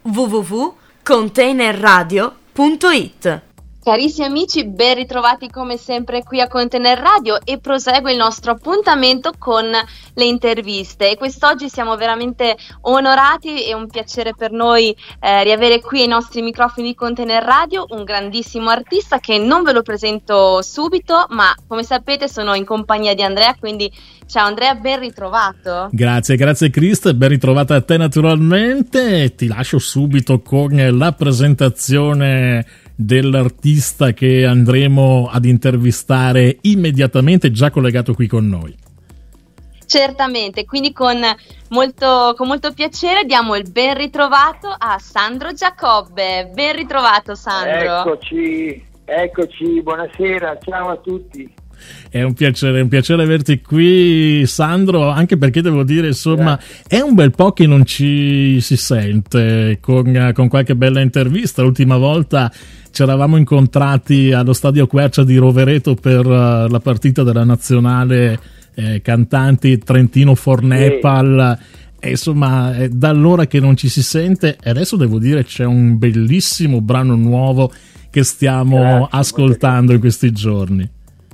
www.containerradio.it. Carissimi amici, ben ritrovati come sempre qui a Container Radio e prosegue il nostro appuntamento con le interviste. E quest'oggi siamo veramente onorati, è un piacere per noi riavere qui ai nostri microfoni di Container Radio un grandissimo artista che non ve lo presento subito, ma come sapete sono in compagnia di Andrea, quindi ciao Andrea, ben ritrovato. Grazie Crist, ben ritrovata a te naturalmente. Ti lascio subito con la presentazione dell'artista che andremo ad intervistare immediatamente, già collegato qui con noi. Certamente, quindi con molto piacere diamo il ben ritrovato a Sandro Giacobbe. Ben ritrovato Sandro. Eccoci, buonasera, ciao a tutti. È un piacere averti qui Sandro, anche perché devo dire insomma è un bel po' che non ci si sente con qualche bella intervista. L'ultima volta ci eravamo incontrati allo stadio Quercia di Rovereto per la partita della nazionale cantanti Trentino-Fornepal, e insomma è da allora che non ci si sente, e adesso devo dire c'è un bellissimo brano nuovo che stiamo ascoltando in questi giorni.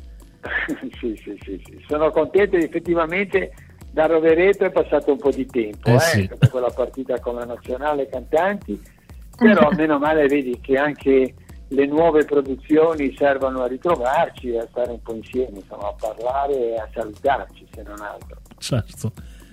Sì, sono contento, effettivamente da Rovereto è passato un po' di tempo sì. Per quella partita con la nazionale cantanti, però meno male vedi che anche le nuove produzioni servono a ritrovarci, a stare un po' insieme, insomma, a parlare e a salutarci, se non altro. Certo.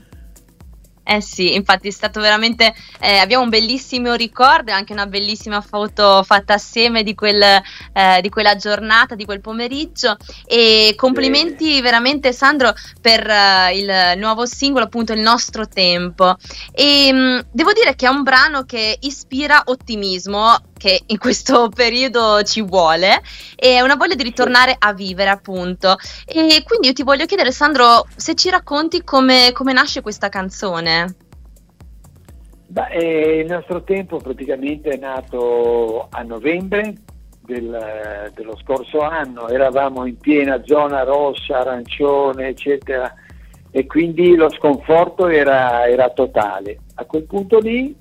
Sì, infatti è stato veramente, abbiamo un bellissimo ricordo e anche una bellissima foto fatta assieme di quella giornata, di quel pomeriggio, e complimenti veramente Sandro per il nuovo singolo, appunto Il nostro tempo, e devo dire che è un brano che ispira ottimismo, che in questo periodo ci vuole, e una voglia di ritornare a vivere, appunto. E quindi io ti voglio chiedere Sandro se ci racconti come nasce questa canzone. Il nostro tempo praticamente è nato a novembre dello scorso anno, eravamo in piena zona rossa, arancione, eccetera, e quindi lo sconforto era totale. A quel punto lì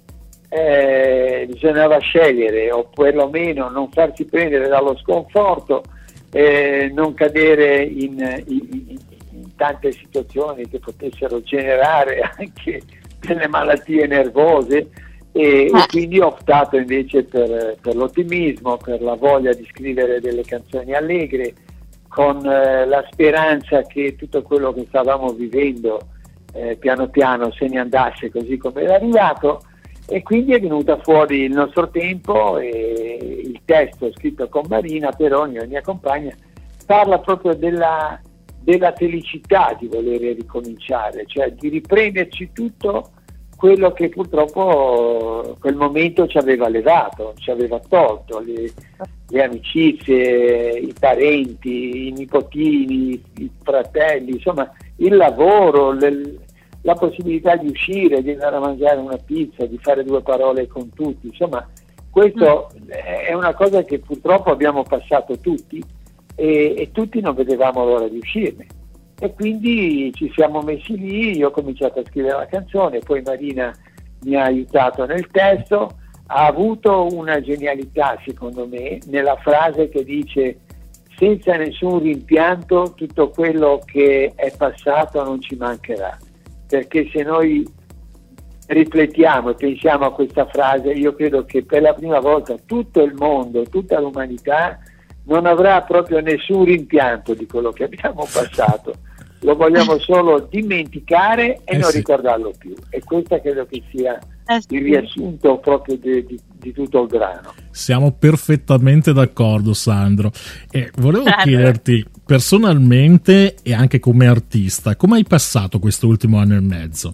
bisognava scegliere, o perlomeno non farsi prendere dallo sconforto, non cadere in tante situazioni che potessero generare anche delle malattie nervose, e quindi ho optato invece per l'ottimismo, per la voglia di scrivere delle canzoni allegre, con la speranza che tutto quello che stavamo vivendo piano piano se ne andasse così come era arrivato. E quindi è venuta fuori Il nostro tempo, e il testo scritto con Marina Peroni, la mia compagna, parla proprio della felicità di voler ricominciare, cioè di riprenderci tutto quello che purtroppo quel momento ci aveva levato, ci aveva tolto, le amicizie, i parenti, i nipotini, i fratelli, insomma il lavoro, la possibilità di uscire, di andare a mangiare una pizza, di fare due parole con tutti, insomma questo è una cosa che purtroppo abbiamo passato tutti, e tutti non vedevamo l'ora di uscirne, e quindi ci siamo messi lì. Io ho cominciato a scrivere la canzone, poi Marina mi ha aiutato nel testo, ha avuto una genialità secondo me nella frase che dice: senza nessun rimpianto tutto quello che è passato non ci mancherà. Perché se noi riflettiamo e pensiamo a questa frase, io credo che per la prima volta tutto il mondo, tutta l'umanità non avrà proprio nessun rimpianto di quello che abbiamo passato, lo vogliamo solo dimenticare e non ricordarlo più, e questo credo che sia il riassunto proprio di tutto il brano. Siamo perfettamente d'accordo Sandro, e volevo chiederti personalmente e anche come artista, come hai passato questo ultimo anno e mezzo?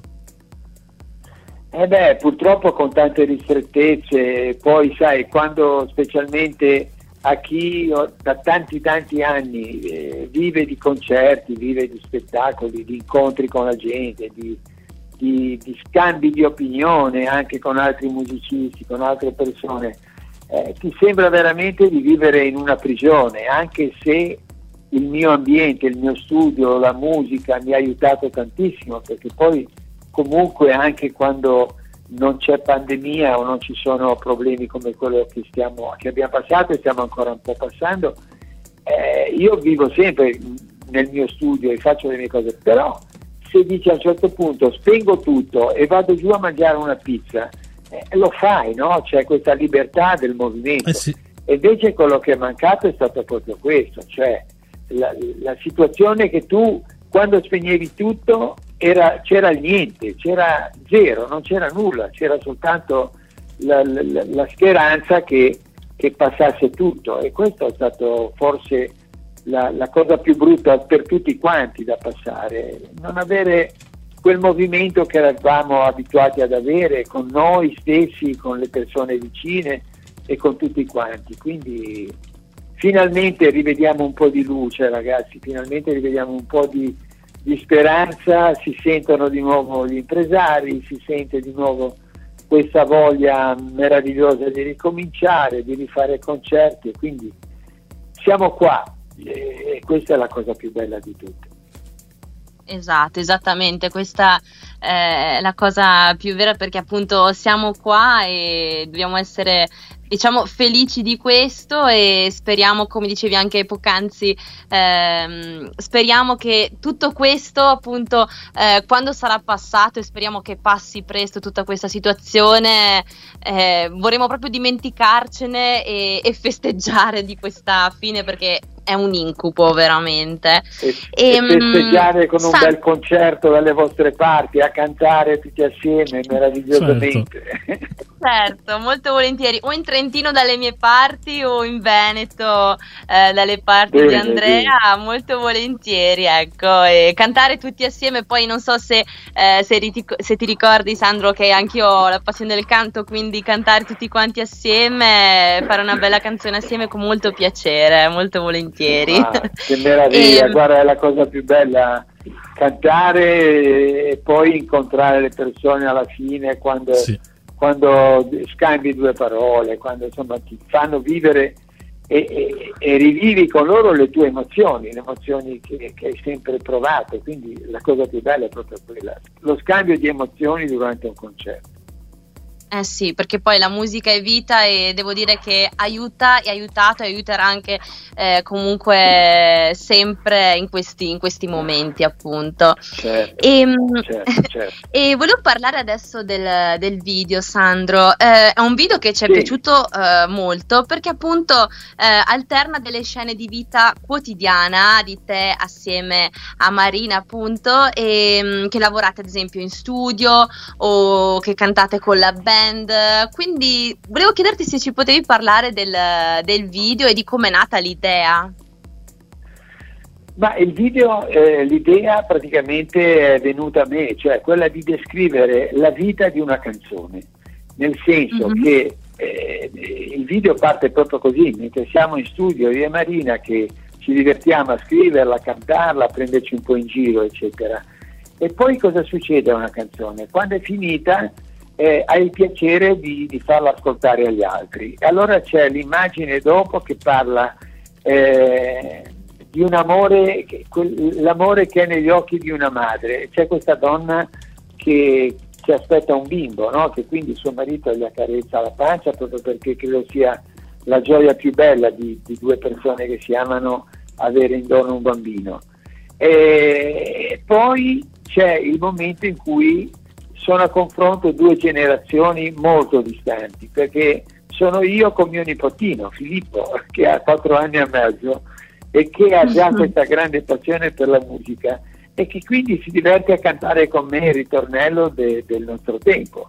Purtroppo con tante ristrettezze, poi sai, quando specialmente a chi da tanti anni vive di concerti, vive di spettacoli, di incontri con la gente, di scambi di opinione anche con altri musicisti, con altre persone, ti sembra veramente di vivere in una prigione, anche se il mio ambiente, il mio studio, la musica mi ha aiutato tantissimo, perché poi comunque anche quando non c'è pandemia o non ci sono problemi come quello che abbiamo passato e stiamo ancora un po' passando, io vivo sempre nel mio studio e faccio le mie cose, però se dici a un certo punto spengo tutto e vado giù a mangiare una pizza, lo fai, no? C'è questa libertà del movimento. Sì. E invece quello che è mancato è stato proprio questo, cioè la situazione che tu quando spegnevi tutto c'era il niente, c'era zero, non c'era nulla, c'era soltanto la speranza che passasse tutto, e questo è stato forse la cosa più brutta per tutti quanti da passare, non avere quel movimento che eravamo abituati ad avere con noi stessi, con le persone vicine e con tutti quanti. Quindi finalmente rivediamo un po' di luce, ragazzi, finalmente rivediamo un po' di speranza, si sentono di nuovo gli impresari, si sente di nuovo questa voglia meravigliosa di ricominciare, di rifare concerti, e quindi siamo qua, e questa è la cosa più bella di tutte. Esatto, esattamente, questa è la cosa più vera, perché appunto siamo qua e dobbiamo essere, diciamo, felici di questo, e speriamo, come dicevi anche poc'anzi, speriamo che tutto questo appunto quando sarà passato, e speriamo che passi presto tutta questa situazione, vorremmo proprio dimenticarcene e festeggiare di questa fine, perché è un incubo veramente. E festeggiare con un bel concerto dalle vostre parti, a cantare tutti assieme meravigliosamente. Certo, molto volentieri, o in Trentino dalle mie parti o in Veneto dalle parti di Andrea, molto volentieri, ecco, e cantare tutti assieme. Poi non so se ti ricordi, Sandro, che anch'io ho la passione del canto, quindi cantare tutti quanti assieme, fare una bella canzone assieme con molto piacere, molto volentieri. Che meraviglia, guarda, è la cosa più bella, cantare e poi incontrare le persone alla fine quando scambi due parole, quando insomma ti fanno vivere e rivivi con loro le tue emozioni, le emozioni che hai sempre provato. Quindi la cosa più bella è proprio quella, lo scambio di emozioni durante un concerto. Sì, perché poi la musica è vita, e devo dire che aiuta e ha aiutato e aiuterà anche comunque sempre in questi momenti, appunto. Certo. E volevo parlare adesso del video, Sandro. È un video che ci è piaciuto molto, perché appunto alterna delle scene di vita quotidiana di te assieme a Marina, appunto, e che lavorate ad esempio in studio o che cantate con la band. Quindi volevo chiederti se ci potevi parlare del video e di come è nata l'idea. Ma il video, l'idea praticamente è venuta a me, cioè quella di descrivere la vita di una canzone, nel senso che il video parte proprio così, mentre siamo in studio io e Marina che ci divertiamo a scriverla, a cantarla, a prenderci un po' in giro, eccetera. E poi cosa succede a una canzone? Quando è finita hai il piacere di farla ascoltare agli altri. E allora c'è l'immagine dopo che parla di un amore, l'amore che è negli occhi di una madre. C'è questa donna che aspetta un bimbo, no? Che quindi suo marito gli accarezza la pancia, proprio perché credo sia la gioia più bella di due persone che si amano, avere in dono un bambino. E poi c'è il momento in cui sono a confronto due generazioni molto distanti, perché sono io con mio nipotino Filippo, che ha 4 anni e mezzo e che ha già questa grande passione per la musica e che quindi si diverte a cantare con me il ritornello del nostro tempo.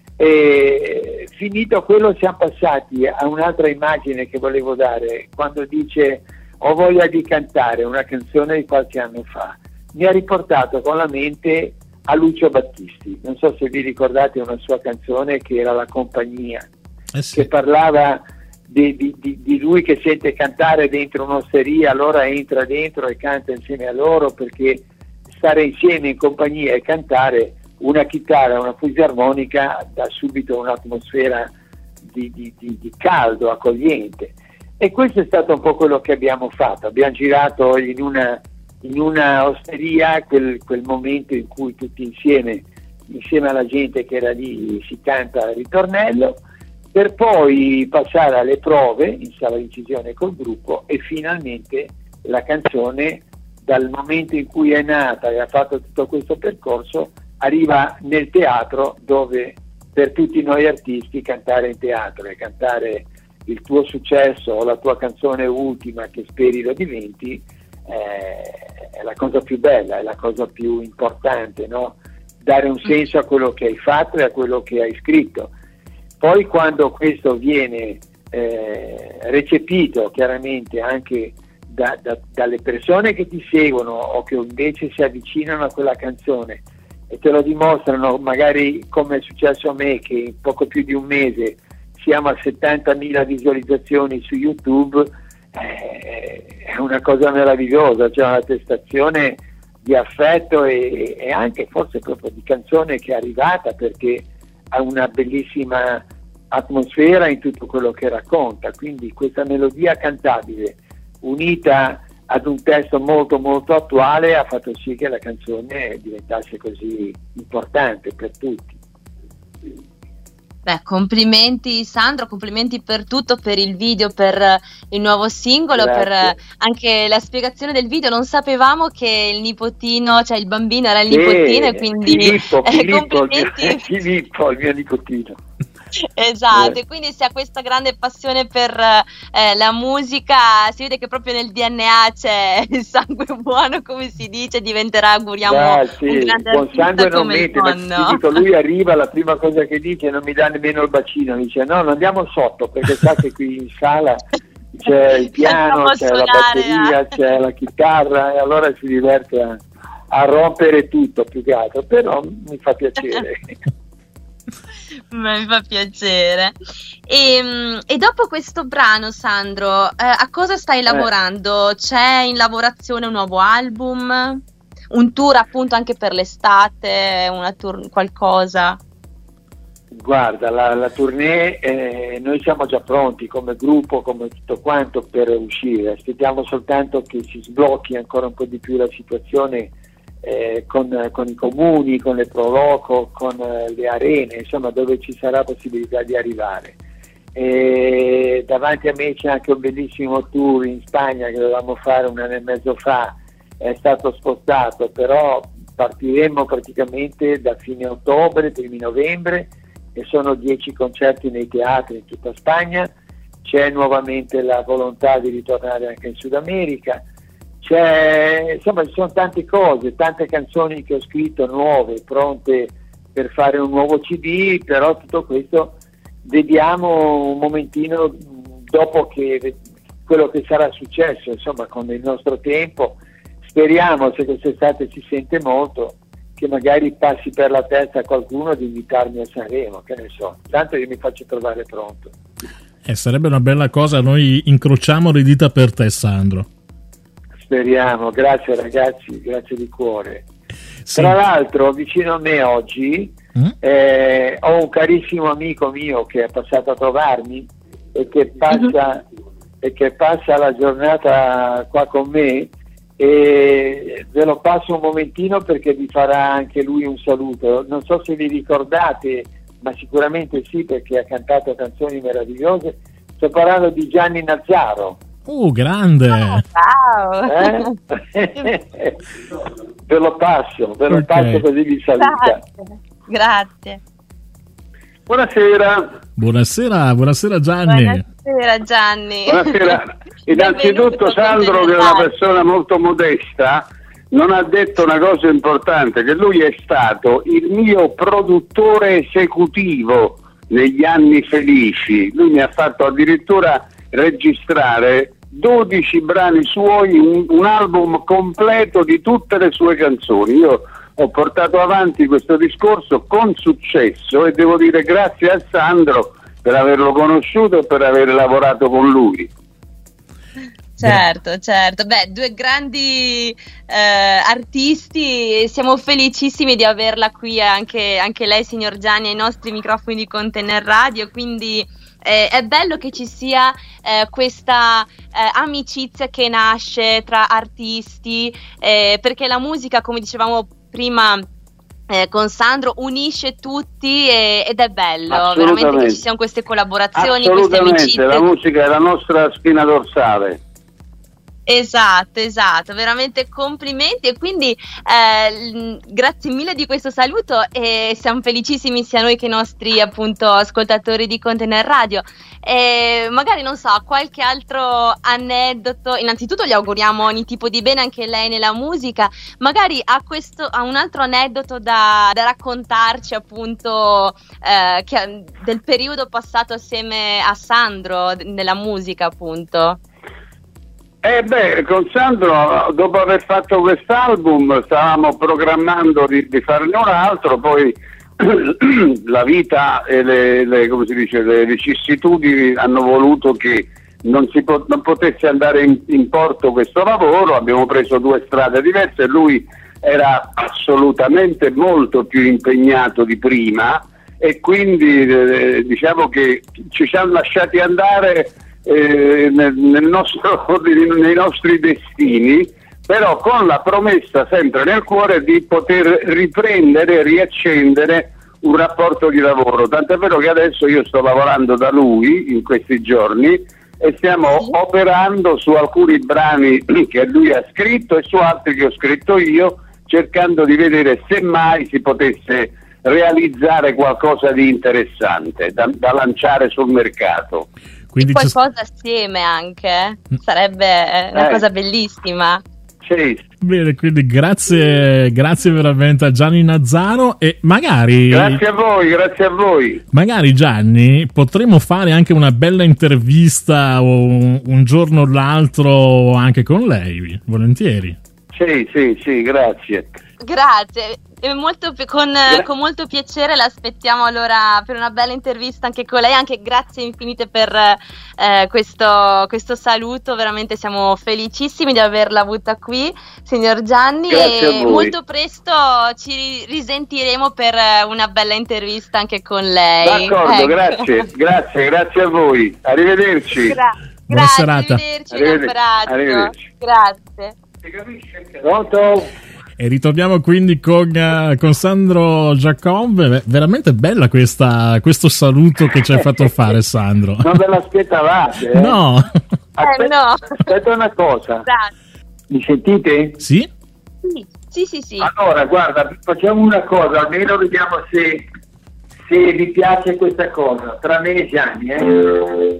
E finito quello siamo passati a un'altra immagine che volevo dare, quando dice ho voglia di cantare una canzone di qualche anno fa. Mi ha riportato con la mente a Lucio Battisti, non so se vi ricordate una sua canzone che era La compagnia, che parlava di lui che sente cantare dentro un'osteria, allora entra dentro e canta insieme a loro, perché stare insieme in compagnia e cantare una chitarra, una fisarmonica dà subito un'atmosfera di caldo, accogliente. E questo è stato un po' quello che abbiamo fatto, abbiamo girato in una osteria quel momento in cui tutti insieme insieme alla gente che era lì si canta il ritornello, per poi passare alle prove in sala di incisione col gruppo e finalmente la canzone, dal momento in cui è nata e ha fatto tutto questo percorso, arriva nel teatro, dove per tutti noi artisti cantare in teatro e cantare il tuo successo o la tua canzone ultima, che speri lo diventi, è la cosa più bella, è la cosa più importante, no? Dare un senso a quello che hai fatto e a quello che hai scritto. Poi quando questo viene recepito chiaramente anche dalle persone che ti seguono o che invece si avvicinano a quella canzone e te lo dimostrano, magari come è successo a me, che in poco più di un mese siamo a 70.000 visualizzazioni su YouTube, è una cosa meravigliosa, c'è un'attestazione di affetto e anche forse proprio di canzone che è arrivata, perché ha una bellissima atmosfera in tutto quello che racconta, quindi questa melodia cantabile unita ad un testo molto molto attuale ha fatto sì che la canzone diventasse così importante per tutti. Beh, complimenti Sandro, complimenti per tutto, per il video, per il nuovo singolo, Grazie. per anche la spiegazione del video. Non sapevamo che il nipotino, cioè il bambino era il nipotino, e quindi complimenti. Filippo, il mio nipotino. Esatto, e quindi se ha questa grande passione per la musica, si vede che proprio nel DNA c'è il sangue buono, come si dice, diventerà, auguriamo, sì, un grande buon artista sangue non come il mente, ma nonno. ti dico, lui arriva, la prima cosa che dice, non mi dà nemmeno il bacino, dice no, non andiamo sotto, perché sa che qui in sala c'è il piano, c'è la batteria, c'è la chitarra, e allora si diverte a rompere tutto, più che altro, però mi fa piacere. Mi fa piacere. E dopo questo brano, Sandro, a cosa stai lavorando? C'è in lavorazione un nuovo album? Un tour appunto anche per l'estate? Una tour, qualcosa? Guarda, la tournée, noi siamo già pronti come gruppo, come tutto quanto per uscire, aspettiamo soltanto che si sblocchi ancora un po' di più la situazione con i comuni, con le Proloco, con le arene, insomma, dove ci sarà possibilità di arrivare. Davanti a me c'è anche un bellissimo tour in Spagna che dovevamo fare un anno e mezzo fa, è stato spostato, però partiremo praticamente da fine ottobre, primi novembre, e sono 10 concerti nei teatri in tutta Spagna. C'è nuovamente la volontà di ritornare anche in Sud America. Insomma, ci sono tante cose, tante canzoni che ho scritto nuove, pronte per fare un nuovo CD, però tutto questo vediamo un momentino dopo che quello che sarà successo, insomma, con il nostro tempo. Speriamo, se quest'estate si sente molto, che magari passi per la testa a qualcuno di invitarmi a Sanremo, che ne so, tanto io mi faccio trovare pronto. Sarebbe una bella cosa, noi incrociamo le dita per te, Sandro. Speriamo, grazie ragazzi, grazie di cuore. Sì. Tra l'altro vicino a me oggi ho un carissimo amico mio che è passato a trovarmi e che passa la giornata qua con me, e ve lo passo un momentino perché vi farà anche lui un saluto. Non so se vi ricordate, ma sicuramente sì, perché ha cantato canzoni meravigliose. Sto parlando di Gianni Nazzaro. Grande! Wow! Ve lo passo così vi saluta. Grazie. Buonasera. Buonasera Gianni. Buonasera Gianni. Buonasera. Innanzitutto Sandro, che è una persona molto modesta, non ha detto una cosa importante, che lui è stato il mio produttore esecutivo negli anni felici. Lui mi ha fatto addirittura registrare 12 brani suoi, un album completo di tutte le sue canzoni. Io ho portato avanti questo discorso con successo e devo dire grazie a Sandro per averlo conosciuto e per aver lavorato con lui. Certo. Beh, due grandi artisti, siamo felicissimi di averla qui anche lei, signor Gianni, ai nostri microfoni di Container Radio, quindi è bello che ci sia questa amicizia che nasce tra artisti, perché la musica, come dicevamo prima con Sandro unisce tutti ed è bello veramente che ci siano queste collaborazioni, queste amicizie. La musica è la nostra spina dorsale. Esatto, veramente complimenti, e quindi grazie mille di questo saluto, e siamo felicissimi sia noi che i nostri appunto ascoltatori di Container Radio. E magari, non so, qualche altro aneddoto. Innanzitutto gli auguriamo ogni tipo di bene anche lei nella musica, magari ha un altro aneddoto da raccontarci appunto del periodo passato assieme a Sandro nella musica appunto. Con Sandro, dopo aver fatto quest'album, stavamo programmando di farne un altro, poi la vita e le vicissitudini hanno voluto che non potesse andare in porto questo lavoro. Abbiamo preso due strade diverse, lui era assolutamente molto più impegnato di prima, e quindi diciamo che ci siamo lasciati andare nei nostri destini, però con la promessa sempre nel cuore di poter riprendere, riaccendere un rapporto di lavoro. Tant'è vero che adesso io sto lavorando da lui in questi giorni e stiamo operando su alcuni brani che lui ha scritto e su altri che ho scritto io, cercando di vedere se mai si potesse realizzare qualcosa di interessante da lanciare sul mercato. Quindi qualcosa assieme anche, sarebbe una cosa bellissima. Sì. Bene, quindi grazie veramente a Gianni Nazzaro, e magari grazie a voi. Magari, Gianni, potremmo fare anche una bella intervista un giorno o l'altro anche con lei, volentieri. Sì, grazie. Grazie. Con molto piacere l'aspettiamo allora per una bella intervista anche con lei. Anche grazie infinite per questo saluto, veramente siamo felicissimi di averla avuta qui, signor Gianni, grazie e molto presto ci risentiremo per una bella intervista anche con lei. D'accordo, grazie a voi, arrivederci. Buona serata. Arrivederci. Grazie. Pronto? E ritorniamo quindi con Sandro Giacobbe. Veramente bella questo saluto che ci hai fatto fare, Sandro. Non ve l'aspettavate? No. Aspetta una cosa. Mi sentite? Sì. Allora, guarda, facciamo una cosa, almeno vediamo se vi piace questa cosa, tra me e Gianni,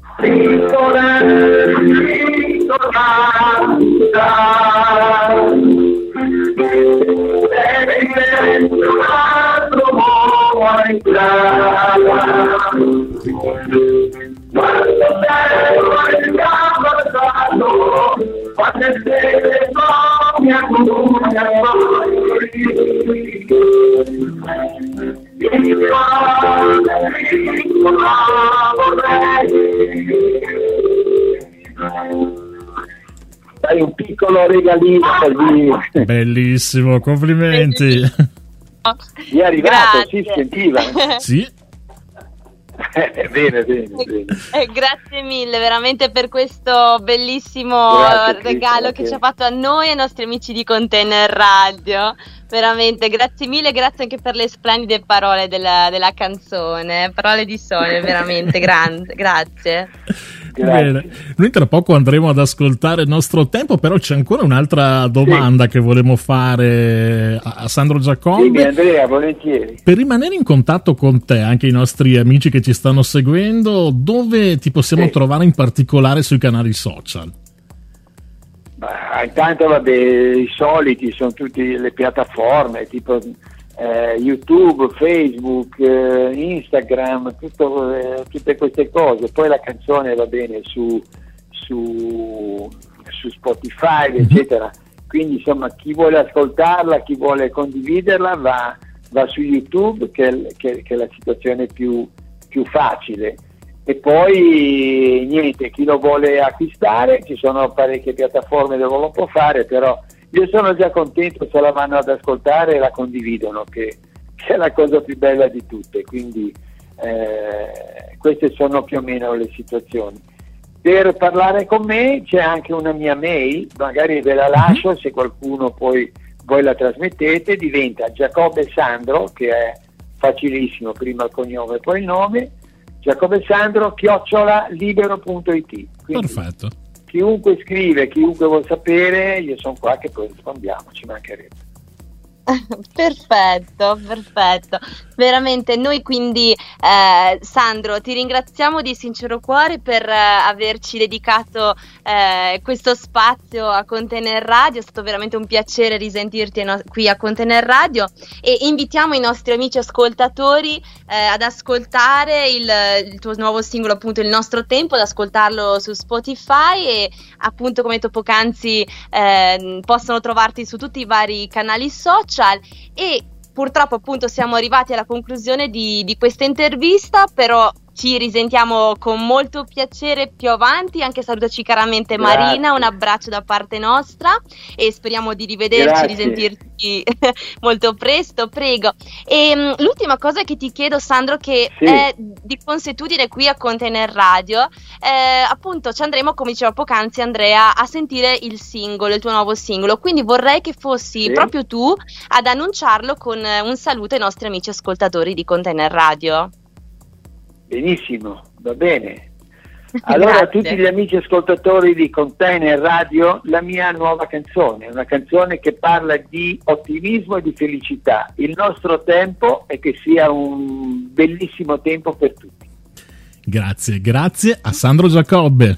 Dai, un piccolo regalino così. Bellissimo, complimenti. È arrivato, si sentiva. Sì. Bene. Grazie mille veramente per questo bellissimo regalo che ci ha fatto a noi e ai nostri amici di Container Radio. Veramente grazie mille, grazie anche per le splendide parole della canzone, parole di sole, veramente grande, grazie. Bene. Noi tra poco andremo ad ascoltare il nostro tempo, però c'è ancora un'altra domanda che vorremmo fare a Sandro Giacobbe. Sì, Andrea, volentieri. Per rimanere in contatto con te, anche i nostri amici che ci stanno seguendo, dove ti possiamo trovare in particolare sui canali social? Intanto i soliti sono tutte le piattaforme tipo YouTube, Facebook, Instagram, tutte queste cose. Poi la canzone va bene su Spotify, eccetera. Quindi insomma, chi vuole ascoltarla, chi vuole condividerla va su YouTube, che è la situazione più facile. E poi niente, chi lo vuole acquistare, ci sono parecchie piattaforme dove lo può fare, però io sono già contento se la vanno ad ascoltare e la condividono, che è la cosa più bella di tutte. Quindi queste sono più o meno le situazioni. Per parlare con me c'è anche una mia mail, magari ve la lascio se qualcuno poi voi la trasmettete, diventa Giacobbe Sandro, che è facilissimo, prima il cognome e poi il nome, Giacobbe Sandro @libero.it. Quindi, perfetto. chiunque scrive, chiunque vuol sapere, io sono qua che poi rispondiamo, ci mancherebbe. Perfetto, veramente noi quindi Sandro ti ringraziamo di sincero cuore per averci dedicato questo spazio a Container Radio, è stato veramente un piacere risentirti qui a Container Radio, e invitiamo i nostri amici ascoltatori ad ascoltare il tuo nuovo singolo, appunto Il nostro tempo, ad ascoltarlo su Spotify, e appunto come detto poc'anzi possono trovarti su tutti i vari canali social. E purtroppo appunto siamo arrivati alla conclusione di questa intervista, però ci risentiamo con molto piacere più avanti. Anche salutaci caramente Marina, un abbraccio da parte nostra e speriamo di rivederci, risentirci molto presto, prego. E l'ultima cosa che ti chiedo, Sandro, che è di consuetudine qui a Container Radio, appunto ci andremo, come diceva poc'anzi Andrea, a sentire il singolo, il tuo nuovo singolo, quindi vorrei che fossi proprio tu ad annunciarlo con un saluto ai nostri amici ascoltatori di Container Radio. Benissimo, va bene. Allora a tutti gli amici ascoltatori di Container Radio, la mia nuova canzone, una canzone che parla di ottimismo e di felicità. Il nostro tempo è che sia un bellissimo tempo per tutti. Grazie a Sandro Giacobbe.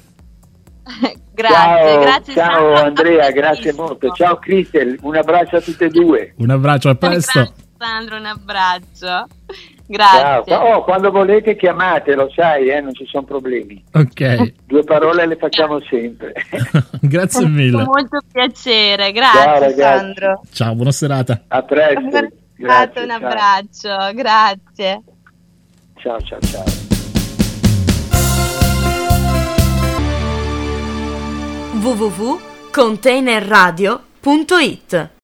Grazie ciao Sandro, Andrea, grazie molto. Ciao Cristel, un abbraccio a tutte e due. Un abbraccio, a presto. Grazie Sandro, un abbraccio. Grazie. Ciao. Quando volete chiamate, lo sai, non ci sono problemi. Ok. 2 parole le facciamo sempre. Grazie mille. Con molto piacere, grazie Sandro. Ciao, buona serata. A presto. Grazie, un abbraccio, grazie. Ciao. www.containerradio.it